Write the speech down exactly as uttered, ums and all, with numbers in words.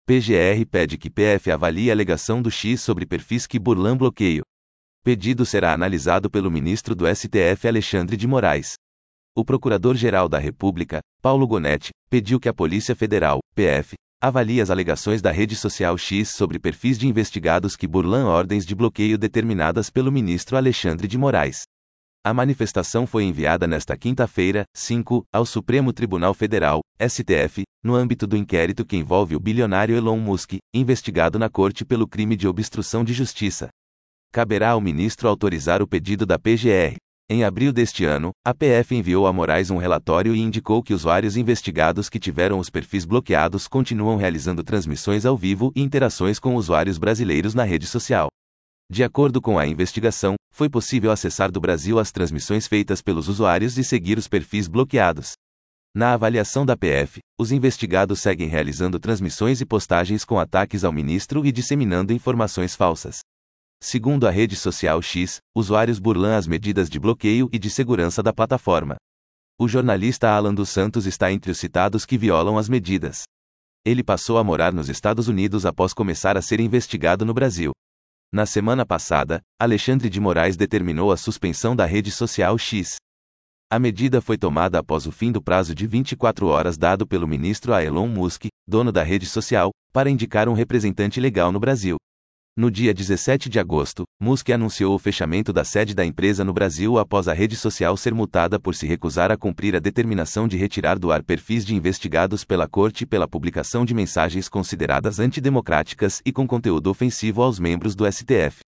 P G R pede que P F avalie a alegação do X sobre perfis que burlam bloqueio. Pedido será analisado pelo ministro do S T F Alexandre de Moraes. O Procurador-Geral da República, Paulo Gonetti, pediu que a Polícia Federal, P F, avalie as alegações da rede social X sobre perfis de investigados que burlam ordens de bloqueio determinadas pelo ministro Alexandre de Moraes. A manifestação foi enviada nesta quinta-feira, cinco, ao Supremo Tribunal Federal, S T F, no âmbito do inquérito que envolve o bilionário Elon Musk, investigado na Corte pelo crime de obstrução de justiça. Caberá ao ministro autorizar o pedido da P G R. Em abril deste ano, a P F enviou a Moraes um relatório e indicou que usuários investigados que tiveram os perfis bloqueados continuam realizando transmissões ao vivo e interações com usuários brasileiros na rede social. De acordo com a investigação, foi possível acessar do Brasil as transmissões feitas pelos usuários e seguir os perfis bloqueados. Na avaliação da P F, os investigados seguem realizando transmissões e postagens com ataques ao ministro e disseminando informações falsas. Segundo a rede social X, usuários burlam as medidas de bloqueio e de segurança da plataforma. O jornalista Alan dos Santos está entre os citados que violam as medidas. Ele passou a morar nos Estados Unidos após começar a ser investigado no Brasil. Na semana passada, Alexandre de Moraes determinou a suspensão da rede social X. A medida foi tomada após o fim do prazo de vinte e quatro horas dado pelo ministro a Elon Musk, dono da rede social, para indicar um representante legal no Brasil. No dia dezessete de agosto, Musk anunciou o fechamento da sede da empresa no Brasil após a rede social ser multada por se recusar a cumprir a determinação de retirar do ar perfis de investigados pela Corte pela publicação de mensagens consideradas antidemocráticas e com conteúdo ofensivo aos membros do S T F.